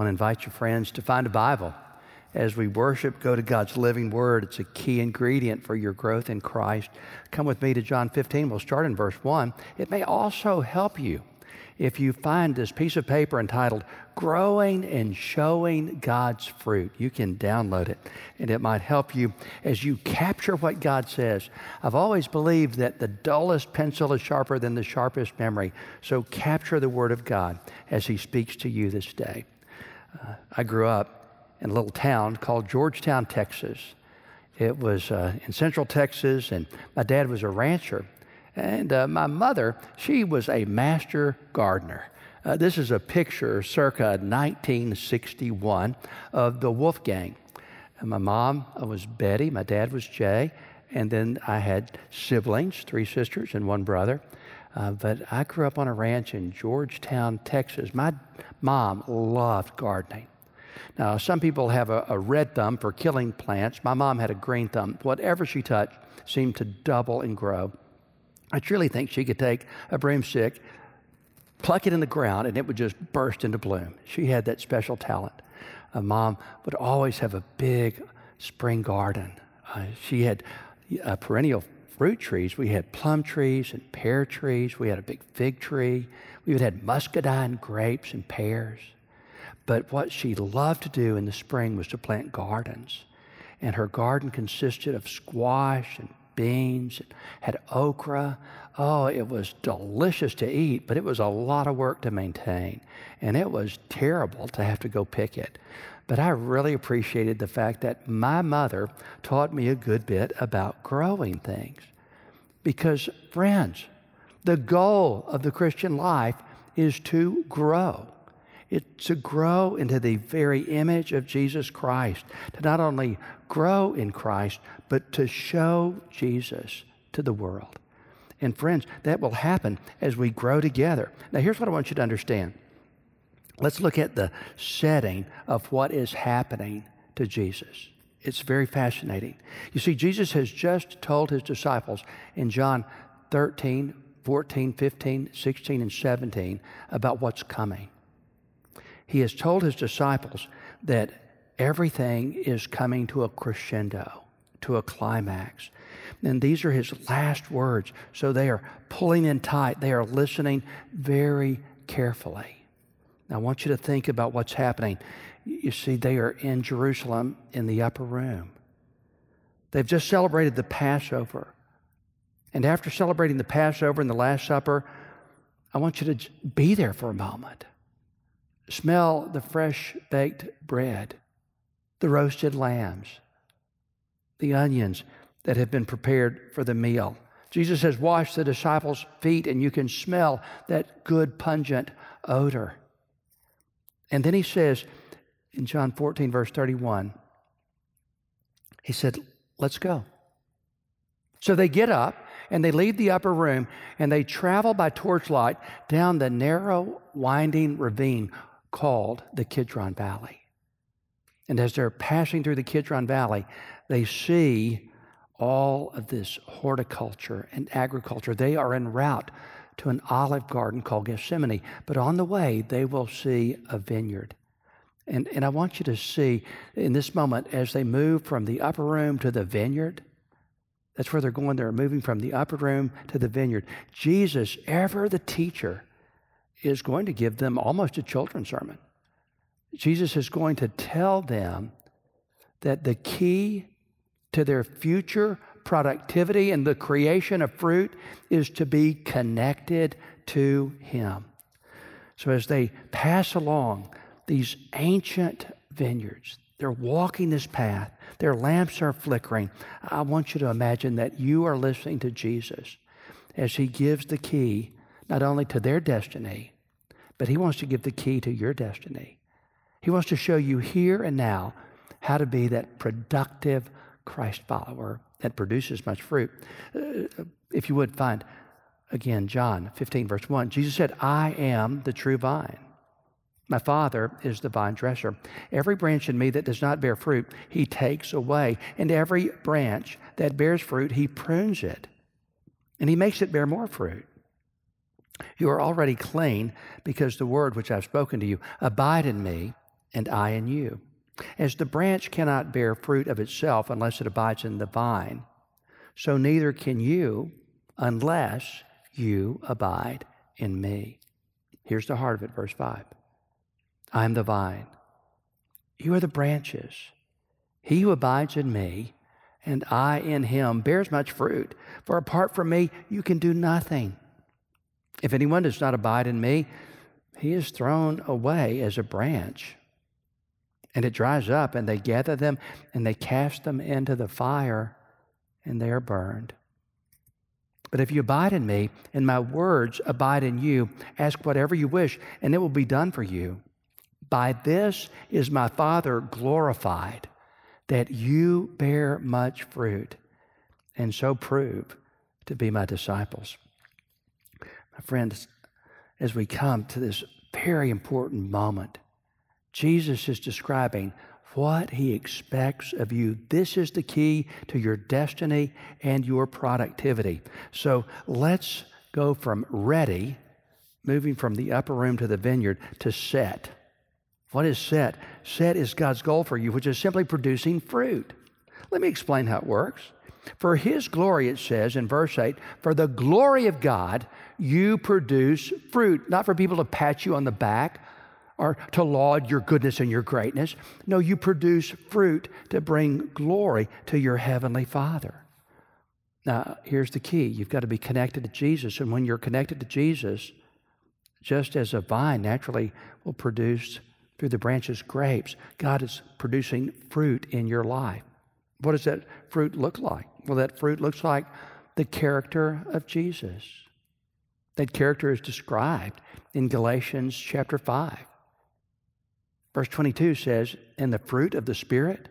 want to invite your friends to find a Bible. As we worship, go to God's living word. It's a key ingredient for your growth in Christ. Come with me to John 15. We'll start in verse 1. It may also help you if you find this piece of paper entitled Growing and Showing God's Fruit. You can download it, and it might help you as you capture what God says. I've always believed that the dullest pencil is sharper than the sharpest memory, so capture the Word of God as He speaks to you this day. I grew up in a little town called Georgetown, Texas. It was in central Texas, and my dad was a rancher. And my mother, she was a master gardener. This is a picture circa 1961 of the Wolfgang. And my mom was Betty, my dad was Jay, and then I had siblings, 3 sisters and 1 brother. But I grew up on a ranch in Georgetown, Texas. My mom loved gardening. Now, some people have a red thumb for killing plants. My mom had a green thumb. Whatever she touched seemed to double and grow. I truly think she could take a broomstick, pluck it in the ground, and it would just burst into bloom. She had that special talent. Mom would always have a big spring garden. She had perennial fruit trees. We had plum trees and pear trees. We had a big fig tree. We had muscadine grapes and pears. But what she loved to do in the spring was to plant gardens. And her garden consisted of squash and beans, and had okra. Oh, it was delicious to eat, but it was a lot of work to maintain. And it was terrible to have to go pick it. But I really appreciated the fact that my mother taught me a good bit about growing things. Because, friends, the goal of the Christian life is to grow. It's to grow into the very image of Jesus Christ, to not only grow in Christ, but to show Jesus to the world. And friends, that will happen as we grow together. Now, here's what I want you to understand. Let's look at the setting of what is happening to Jesus. It's very fascinating. You see, Jesus has just told His disciples in John 13, 14, 15, 16, and 17 about what's coming. He has told His disciples that everything is coming to a crescendo, to a climax. And these are His last words. So they are pulling in tight. They are listening very carefully. Now, I want you to think about what's happening. You see, they are in Jerusalem in the upper room. They've just celebrated the Passover. And after celebrating the Passover and the Last Supper, I want you to be there for a moment. Smell the fresh baked bread, the roasted lambs, the onions that have been prepared for the meal. Jesus has washed the disciples' feet, and you can smell that good pungent odor. And then He says in John 14, verse 31, He said, let's go. So they get up and they leave the upper room and they travel by torchlight down the narrow, winding ravine called the Kidron Valley. And as they're passing through the Kidron Valley, they see all of this horticulture and agriculture. They are en route to an olive garden called Gethsemane, but on the way, they will see a vineyard. And I want you to see in this moment, as they move from the upper room to the vineyard, that's where they're going. They're moving from the upper room to the vineyard. Jesus, ever the teacher, is going to give them almost a children's sermon. Jesus is going to tell them that the key to their future productivity and the creation of fruit is to be connected to Him. So as they pass along these ancient vineyards, they're walking this path, their lamps are flickering. I want you to imagine that you are listening to Jesus as He gives the key not only to their destiny, but He wants to give the key to your destiny. He wants to show you here and now how to be that productive Christ follower that produces much fruit. If you would find, again, John 15, verse 1, Jesus said, I am the true vine. My Father is the vine dresser. Every branch in me that does not bear fruit, He takes away. And every branch that bears fruit, He prunes it. And He makes it bear more fruit. You are already clean because the word which I've spoken to you, abide in me, and I in you. As the branch cannot bear fruit of itself unless it abides in the vine, so neither can you unless you abide in me. Here's the heart of it, verse 5. I am the vine. You are the branches. He who abides in me and I in him bears much fruit, for apart from me you can do nothing. If anyone does not abide in me, he is thrown away as a branch, and it dries up, and they gather them, and they cast them into the fire, and they are burned. But if you abide in me, and my words abide in you, ask whatever you wish, and it will be done for you. By this is my Father glorified, that you bear much fruit, and so prove to be my disciples. My friends, as we come to this very important moment, Jesus is describing what he expects of you. This is the key to your destiny and your productivity. So let's go from ready, moving from the upper room to the vineyard, to set. What is set? Set is God's goal for you, which is simply producing fruit. Let me explain how it works. For his glory, it says in verse 8, for the glory of God, you produce fruit, not for people to pat you on the back or to laud your goodness and your greatness. No, you produce fruit to bring glory to your heavenly Father. Now, here's the key. You've got to be connected to Jesus. And when you're connected to Jesus, just as a vine naturally will produce through the branches grapes, God is producing fruit in your life. What does that fruit look like? Well, that fruit looks like the character of Jesus. That character is described in Galatians chapter 5. Verse 22 says, and the fruit of the Spirit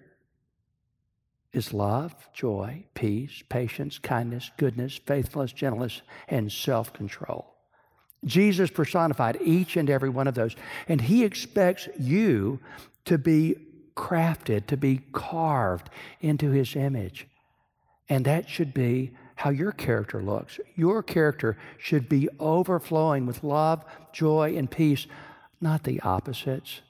is love, joy, peace, patience, kindness, goodness, faithfulness, gentleness, and self-control. Jesus personified each and every one of those, and he expects you to be crafted, to be carved into his image. And that should be how your character looks. Your character should be overflowing with love, joy, and peace, not the opposites.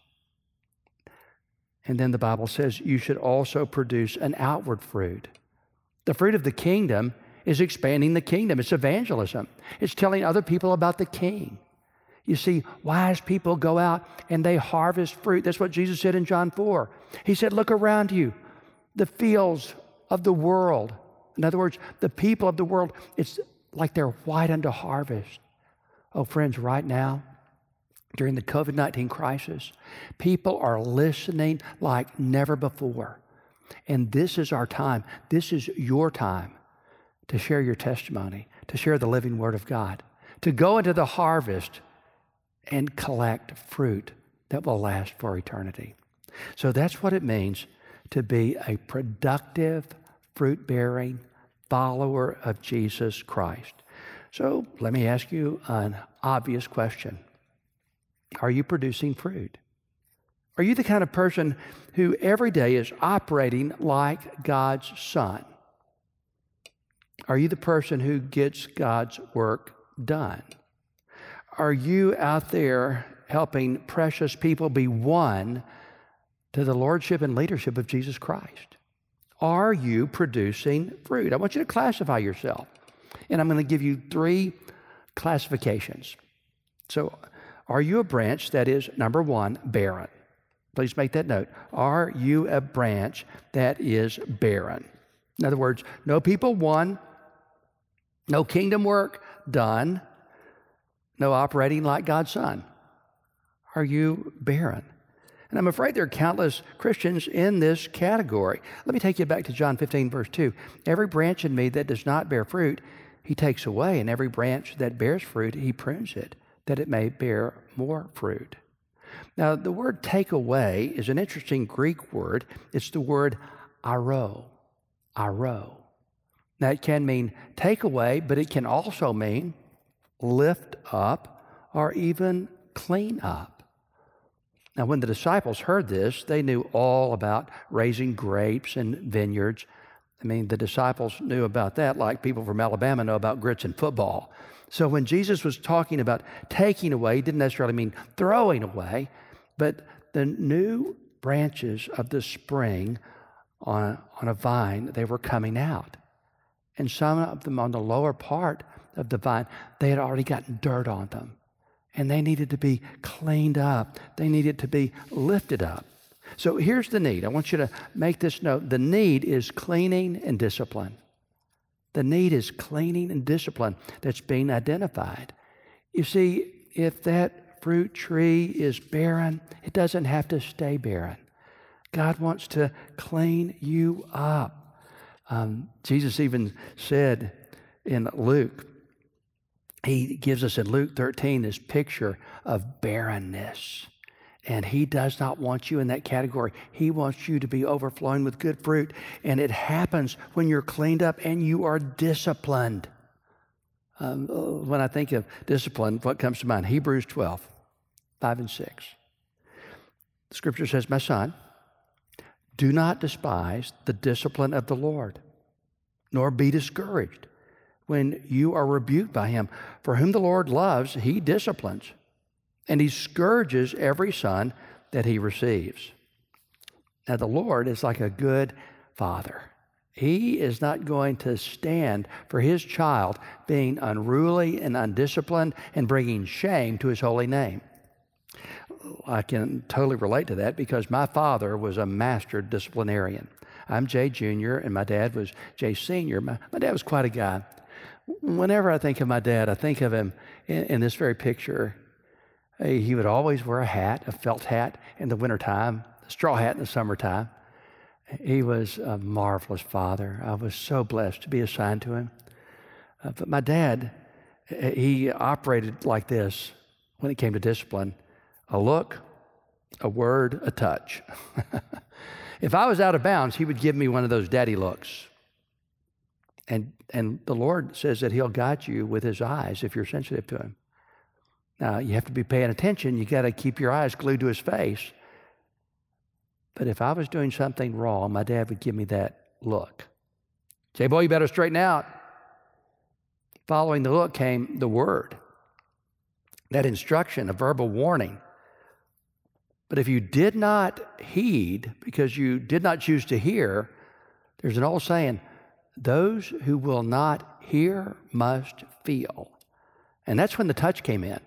And then the Bible says you should also produce an outward fruit. The fruit of the kingdom is expanding the kingdom. It's evangelism. It's telling other people about the King. You see, wise people go out and they harvest fruit. That's what Jesus said in John 4. He said, look around you, the fields of the world. In other words, the people of the world, it's like they're white unto harvest. Oh, friends, right now, during the COVID-19 crisis, people are listening like never before. And this is our time. This is your time to share your testimony, to share the living Word of God, to go into the harvest and collect fruit that will last for eternity. So that's what it means to be a productive, fruit-bearing follower of Jesus Christ. So let me ask you an obvious question. Are you producing fruit? Are you the kind of person who every day is operating like God's son? Are you the person who gets God's work done? Are you out there helping precious people be won to the lordship and leadership of Jesus Christ? Are you producing fruit? I want you to classify yourself. And I'm going to give you 3 classifications. So, are you a branch that is, number 1, barren? Please make that note. Are you a branch that is barren? In other words, no people won, no kingdom work done, no operating like God's son. Are you barren? And I'm afraid there are countless Christians in this category. Let me take you back to John 15, verse 2. Every branch in me that does not bear fruit, he takes away, and every branch that bears fruit, he prunes it, that it may bear more fruit. Now, the word take away is an interesting Greek word. It's the word aro. Now, it can mean take away, but it can also mean lift up or even clean up. Now, when the disciples heard this, they knew all about raising grapes and vineyards. I mean, the disciples knew about that like people from Alabama know about grits and football. So when Jesus was talking about taking away, he didn't necessarily mean throwing away, but the new branches of the spring on a vine, they were coming out. And some of them on the lower part of the vine, they had already gotten dirt on them. And they needed to be cleaned up. They needed to be lifted up. So here's the need. I want you to make this note. The need is cleaning and discipline. The need is cleaning and discipline that's being identified. You see, if that fruit tree is barren, it doesn't have to stay barren. God wants to clean you up. Jesus even said in Luke, he gives us in Luke 13 this picture of barrenness. And he does not want you in that category. He wants you to be overflowing with good fruit. And it happens when you're cleaned up and you are disciplined. When I think of discipline, what comes to mind? Hebrews 12, 5 and 6. The scripture says, my son, do not despise the discipline of the Lord, nor be discouraged when you are rebuked by him. For whom the Lord loves, he disciplines, and he scourges every son that he receives. Now, the Lord is like a good father. He is not going to stand for his child being unruly and undisciplined and bringing shame to his holy name. I can totally relate to that because my father was a master disciplinarian. I'm Jay Jr. and my dad was Jay Sr. My dad was quite a guy. Whenever I think of my dad, I think of him in this very picture. He would always wear a hat, a felt hat in the wintertime, a straw hat in the summertime. He was a marvelous father. I was so blessed to be assigned to him. But my dad, he operated like this when it came to discipline: a look, a word, a touch. If I was out of bounds, he would give me one of those daddy looks. And the Lord says that he'll guide you with his eyes if you're sensitive to him. Now, you have to be paying attention. You got to keep your eyes glued to his face. But if I was doing something wrong, my dad would give me that look. Say, boy, you better straighten out. Following the look came the word, that instruction, a verbal warning. But if you did not heed because you did not choose to hear, there's an old saying, those who will not hear must feel. And that's when the touch came in.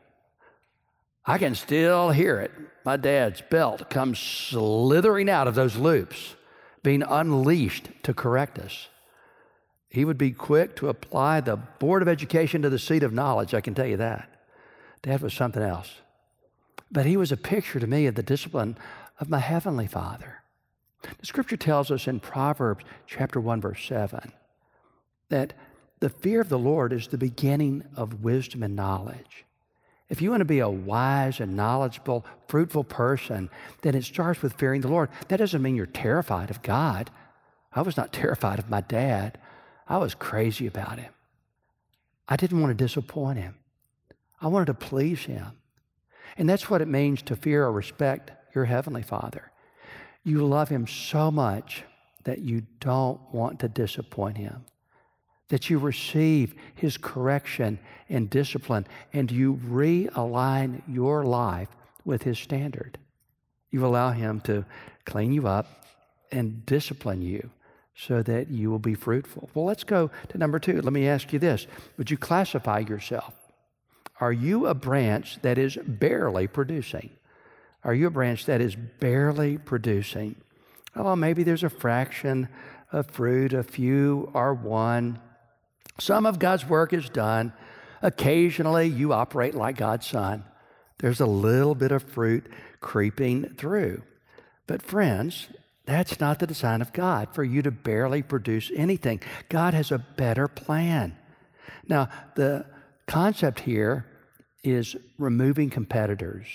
I can still hear it. My dad's belt comes slithering out of those loops, being unleashed to correct us. He would be quick to apply the Board of Education to the seat of knowledge, I can tell you that. Dad was something else. But he was a picture to me of the discipline of my Heavenly Father. The scripture tells us in Proverbs chapter 1, verse 7, that the fear of the Lord is the beginning of wisdom and knowledge. If you want to be a wise and knowledgeable, fruitful person, then it starts with fearing the Lord. That doesn't mean you're terrified of God. I was not terrified of my dad. I was crazy about him. I didn't want to disappoint him. I wanted to please him. And that's what it means to fear or respect your Heavenly Father. You love him so much that you don't want to disappoint him, that you receive his correction and discipline, and you realign your life with his standard. You allow him to clean you up and discipline you so that you will be fruitful. Well, let's go to number 2. Let me ask you this. Would you classify yourself? Are you a branch that is barely producing? Are you a branch that is barely producing? Oh, maybe there's a fraction of fruit, a few are one. Some of God's work is done. Occasionally, you operate like God's son. There's a little bit of fruit creeping through. But friends, that's not the design of God, for you to barely produce anything. God has a better plan. Now, the concept here is removing competitors,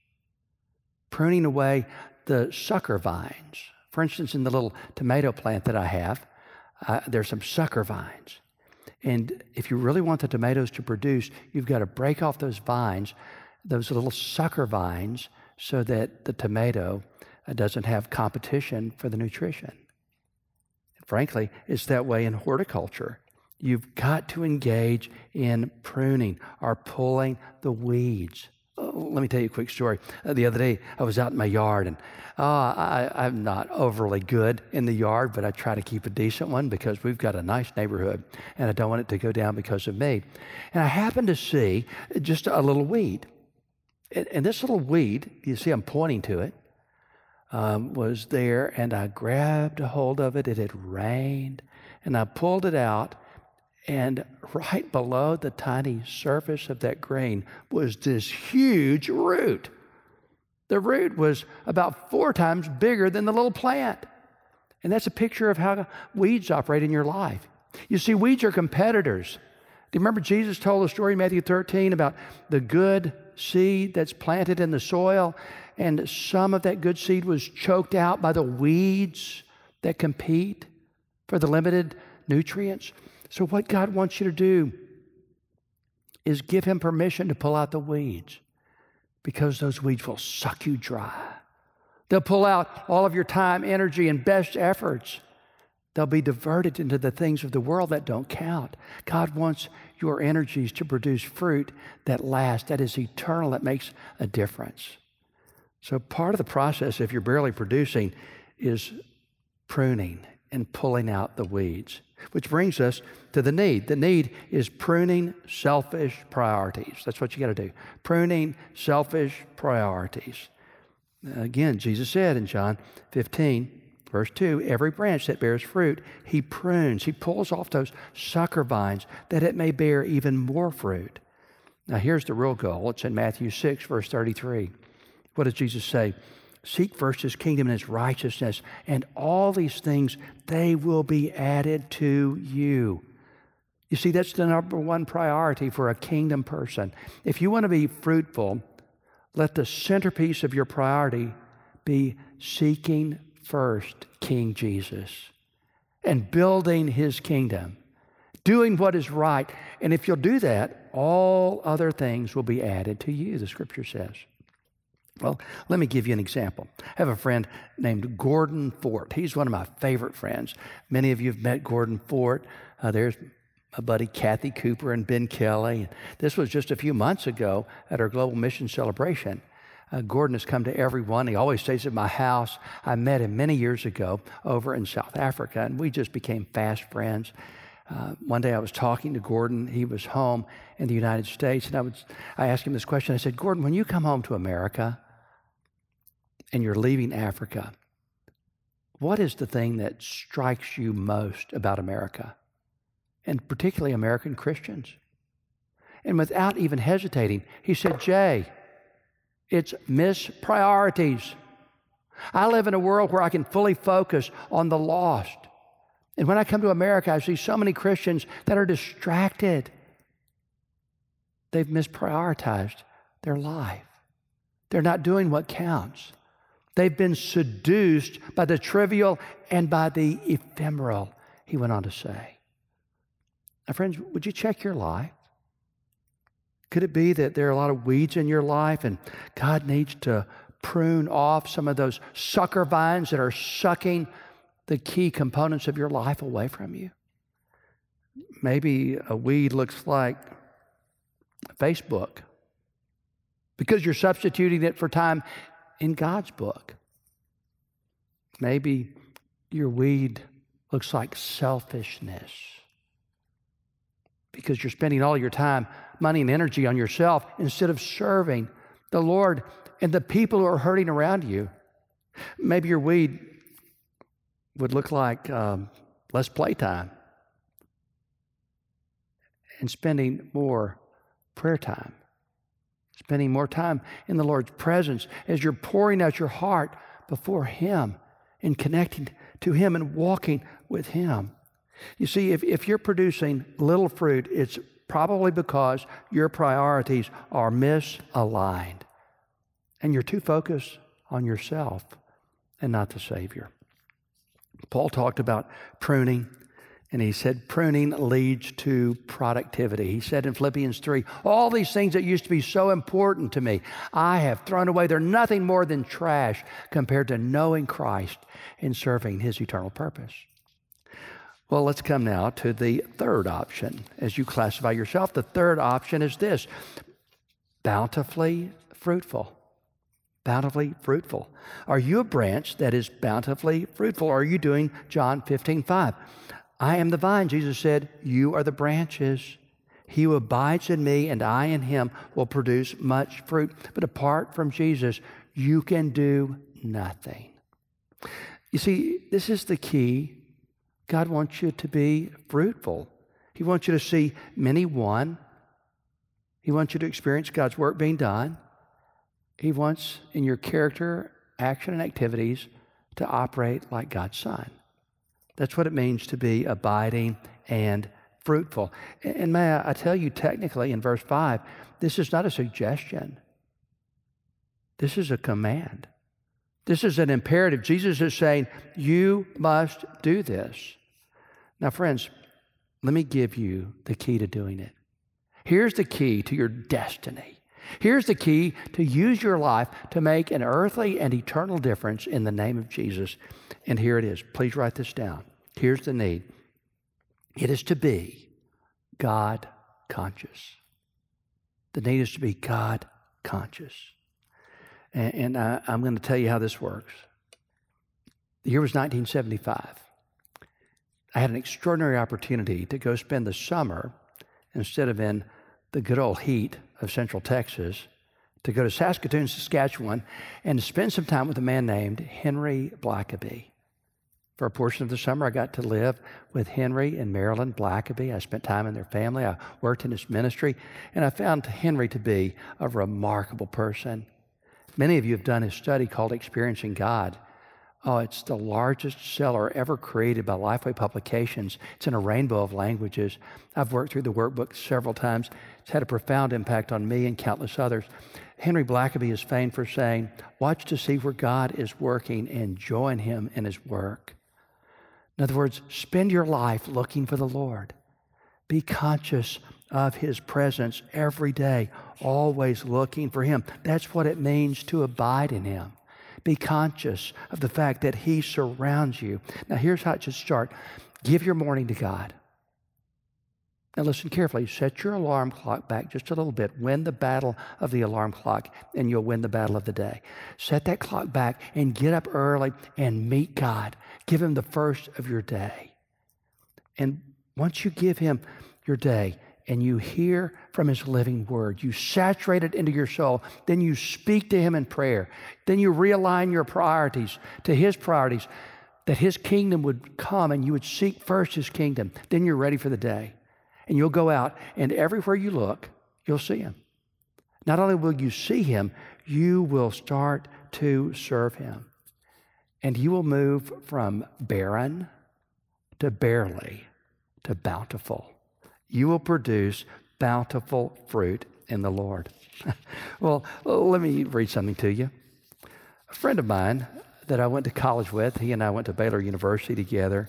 pruning away the sucker vines. For instance, in the little tomato plant that I have, there's some sucker vines. And if you really want the tomatoes to produce, you've got to break off those vines, those little sucker vines, so that the tomato doesn't have competition for the nutrition. Frankly, it's that way in horticulture. You've got to engage in pruning or pulling the weeds. let me tell you a quick story. The other day, I was out in my yard, and I'm not overly good in the yard, but I try to keep a decent one because we've got a nice neighborhood, and I don't want it to go down because of me. And I happened to see just a little weed. And this little weed, you see I'm pointing to it, was there, and I grabbed a hold of it. It had rained, and I pulled it out, and right below the tiny surface of that grain was this huge root. The root was about 4 times bigger than the little plant. And that's a picture of how weeds operate in your life. You see, weeds are competitors. Do you remember Jesus told a story in Matthew 13 about the good seed that's planted in the soil, and some of that good seed was choked out by the weeds that compete for the limited nutrients? So what God wants you to do is give him permission to pull out the weeds, because those weeds will suck you dry. They'll pull out all of your time, energy, and best efforts. They'll be diverted into the things of the world that don't count. God wants your energies to produce fruit that lasts, that is eternal, that makes a difference. So part of the process, if you're barely producing, is pruning and pulling out the weeds. Which brings us to the need. The need is pruning selfish priorities. That's what you got to do. Pruning selfish priorities. Again, Jesus said in John 15, verse 2, every branch that bears fruit, he prunes. He pulls off those sucker vines that it may bear even more fruit. Now here's the real goal. It's in Matthew 6, verse 33. What does Jesus say? Seek first his kingdom and his righteousness, and all these things, they will be added to you. You see, that's the number one priority for a kingdom person. If you want to be fruitful, let the centerpiece of your priority be seeking first King Jesus and building his kingdom, doing what is right. And if you'll do that, all other things will be added to you, the scripture says. Well, let me give you an example. I have a friend named Gordon Fort. He's one of my favorite friends. Many of you have met Gordon Fort. There's my buddy Kathy Cooper and Ben Kelly. This was just a few months ago at our Global Mission Celebration. Gordon has come to every one. He always stays at my house. I met him many years ago over in South Africa, and we just became fast friends. One day I was talking to Gordon. He was home in the United States, and I asked him this question. I said, Gordon, when you come home to America and you're leaving Africa, what is the thing that strikes you most about America, and particularly American Christians? And without even hesitating, he said, Jay, it's mispriorities. I live in a world where I can fully focus on the lost. And when I come to America, I see so many Christians that are distracted. They've misprioritized their life. They're not doing what counts. They've been seduced by the trivial and by the ephemeral, he went on to say. Now, friends, would you check your life? Could it be that there are a lot of weeds in your life and God needs to prune off some of those sucker vines that are sucking the key components of your life away from you? Maybe a weed looks like Facebook because you're substituting it for time in God's book. Maybe your weed looks like selfishness because you're spending all your time, money, and energy on yourself instead of serving the Lord and the people who are hurting around you. Maybe your weed would look like less playtime and spending more prayer time, spending more time in the Lord's presence as you're pouring out your heart before him and connecting to him and walking with him. You see, if you're producing little fruit, it's probably because your priorities are misaligned and you're too focused on yourself and not the Savior. Paul talked about pruning, and he said pruning leads to productivity. He said in Philippians 3, all these things that used to be so important to me, I have thrown away. They're nothing more than trash compared to knowing Christ and serving his eternal purpose. Well, let's come now to the third option. As you classify yourself, the third option is this: bountifully fruitful. Bountifully fruitful. Are you a branch that is bountifully fruitful? Or are you doing John 15:5? I am the vine, Jesus said, you are the branches. He who abides in me and I in him will produce much fruit. But apart from Jesus, you can do nothing. You see, this is the key. God wants you to be fruitful. He wants you to see many won. He wants you to experience God's work being done. He wants in your character, action, and activities to operate like God's Son. That's what it means to be abiding and fruitful. And may I tell you technically in verse 5, this is not a suggestion. This is a command. This is an imperative. Jesus is saying, you must do this. Now, friends, let me give you the key to doing it. Here's the key to your destiny. Here's the key to use your life to make an earthly and eternal difference in the name of Jesus. And here it is. Please write this down. Here's the need. It is to be God conscious. The need is to be God conscious. And I'm going to tell you how this works. The year was 1975. I had an extraordinary opportunity to go spend the summer, instead of in the good old heat of Central Texas, to go to Saskatoon, Saskatchewan, and to spend some time with a man named Henry Blackaby. For a portion of the summer, I got to live with Henry and Marilyn Blackaby. I spent time in their family. I worked in his ministry, and I found Henry to be a remarkable person. Many of you have done his study called Experiencing God. Oh, it's the largest seller ever created by Lifeway Publications. It's in a rainbow of languages. I've worked through the workbook several times. It's had a profound impact on me and countless others. Henry Blackaby is famed for saying, watch to see where God is working and join him in his work. In other words, spend your life looking for the Lord. Be conscious of his presence every day, always looking for him. That's what it means to abide in him. Be conscious of the fact that he surrounds you. Now, here's how it should start. Give your morning to God. Now, listen carefully. Set your alarm clock back just a little bit. Win the battle of the alarm clock, and you'll win the battle of the day. Set that clock back and get up early and meet God. Give him the first of your day. And once you give him your day, and you hear from his living word, you saturate it into your soul, then you speak to him in prayer, then you realign your priorities to his priorities, that his kingdom would come and you would seek first his kingdom. Then you're ready for the day. And you'll go out, and everywhere you look, you'll see him. Not only will you see him, you will start to serve him. And you will move from barren to barely to bountiful. You will produce bountiful fruit in the Lord. Well, let me read something to you. A friend of mine that I went to college with, he and I went to Baylor University together.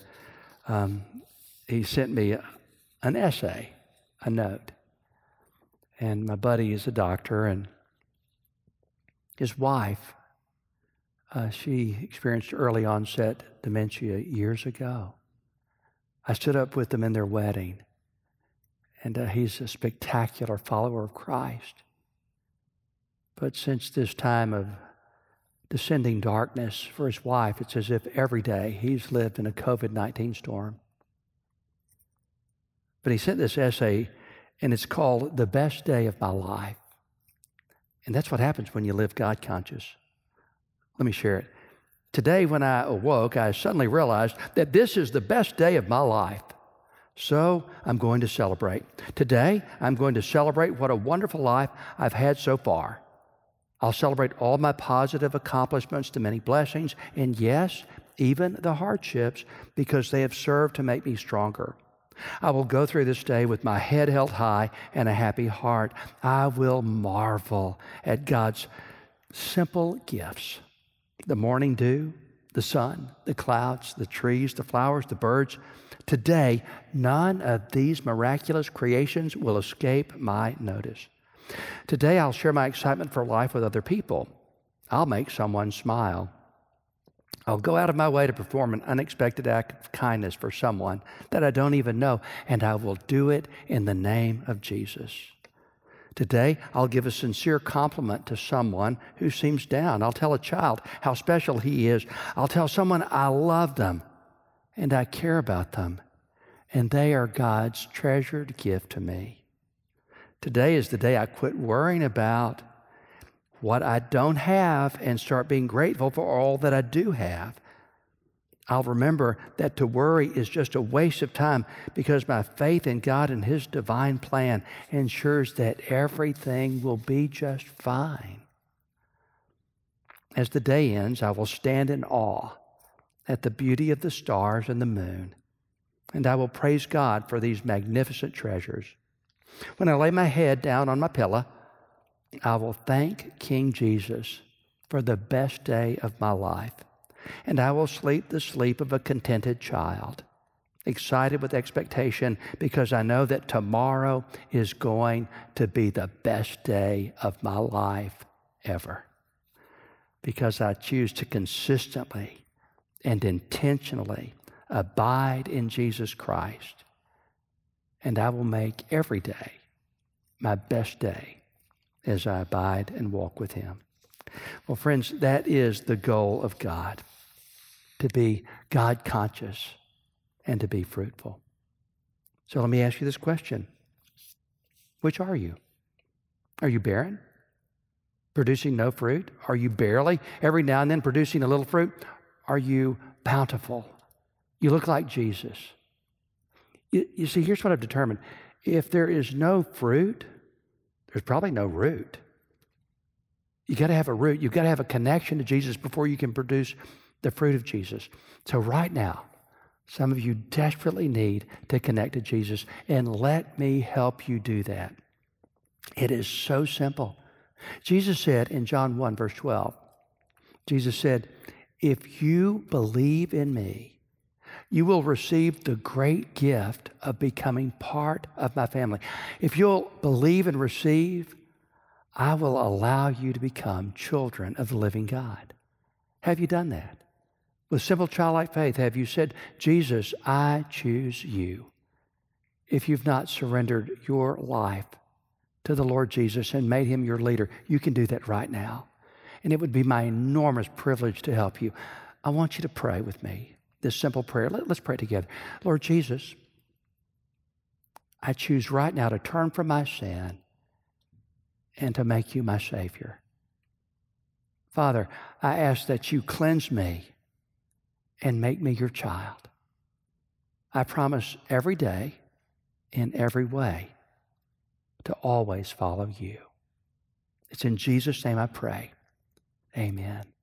He sent me an essay, a note. And my buddy is a doctor, and his wife, she experienced early onset dementia years ago. I stood up with them in their wedding. And he's a spectacular follower of Christ. But since this time of descending darkness for his wife, it's as if every day he's lived in a COVID-19 storm. But he sent this essay, and it's called The Best Day of My Life. And that's what happens when you live God conscious. Let me share it. Today, when I awoke, I suddenly realized that this is the best day of my life. So I'm going to celebrate. Today, I'm going to celebrate what a wonderful life I've had so far. I'll celebrate all my positive accomplishments, the many blessings, and yes, even the hardships, because they have served to make me stronger. I will go through this day with my head held high and a happy heart. I will marvel at God's simple gifts. The morning dew, the sun, the clouds, the trees, the flowers, the birds. Today, none of these miraculous creations will escape my notice. Today, I'll share my excitement for life with other people. I'll make someone smile. I'll go out of my way to perform an unexpected act of kindness for someone that I don't even know, and I will do it in the name of Jesus. Today, I'll give a sincere compliment to someone who seems down. I'll tell a child how special he is. I'll tell someone I love them and I care about them, and they are God's treasured gift to me. Today is the day I quit worrying about what I don't have and start being grateful for all that I do have. I'll remember that to worry is just a waste of time because my faith in God and His divine plan ensures that everything will be just fine. As the day ends, I will stand in awe at the beauty of the stars and the moon, and I will praise God for these magnificent treasures. When I lay my head down on my pillow, I will thank King Jesus for the best day of my life. And I will sleep the sleep of a contented child, excited with expectation because I know that tomorrow is going to be the best day of my life ever. Because I choose to consistently and intentionally abide in Jesus Christ. And I will make every day my best day as I abide and walk with Him. Well, friends, that is the goal of God, to be God-conscious and to be fruitful. So let me ask you this question. Which are you? Are you barren? Producing no fruit? Are you barely, every now and then, producing a little fruit? Are you bountiful? You look like Jesus. You see, here's what I've determined. If there is no fruit, there's probably no root. You got to have a root. You've got to have a connection to Jesus before you can produce the fruit of Jesus. So right now, some of you desperately need to connect to Jesus, and let me help you do that. It is so simple. Jesus said in John 1, verse 12, Jesus said, if you believe in me, you will receive the great gift of becoming part of my family. If you'll believe and receive, I will allow you to become children of the living God. Have you done that? With simple childlike faith, have you said, Jesus, I choose you? If you've not surrendered your life to the Lord Jesus and made Him your leader, you can do that right now. And it would be my enormous privilege to help you. I want you to pray with me this simple prayer. Let's pray together. Lord Jesus, I choose right now to turn from my sin and to make you my Savior. Father, I ask that you cleanse me and make me your child. I promise every day, in every way, to always follow you. It's in Jesus' name I pray. Amen.